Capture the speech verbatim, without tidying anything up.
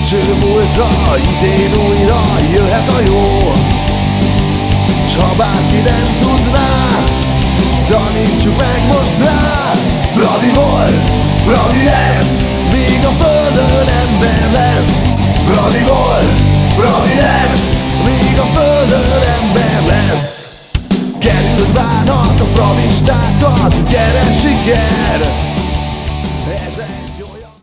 Belső múltra, idén újra jöhet a jó. S ha bárki nem tudná, tanítsuk meg most rá. Fradi volt, Fradi lesz, míg a földön ember lesz. Fradi volt, Fradi lesz, míg a földön ember lesz. Került bánat a fradistákat, gyere siker!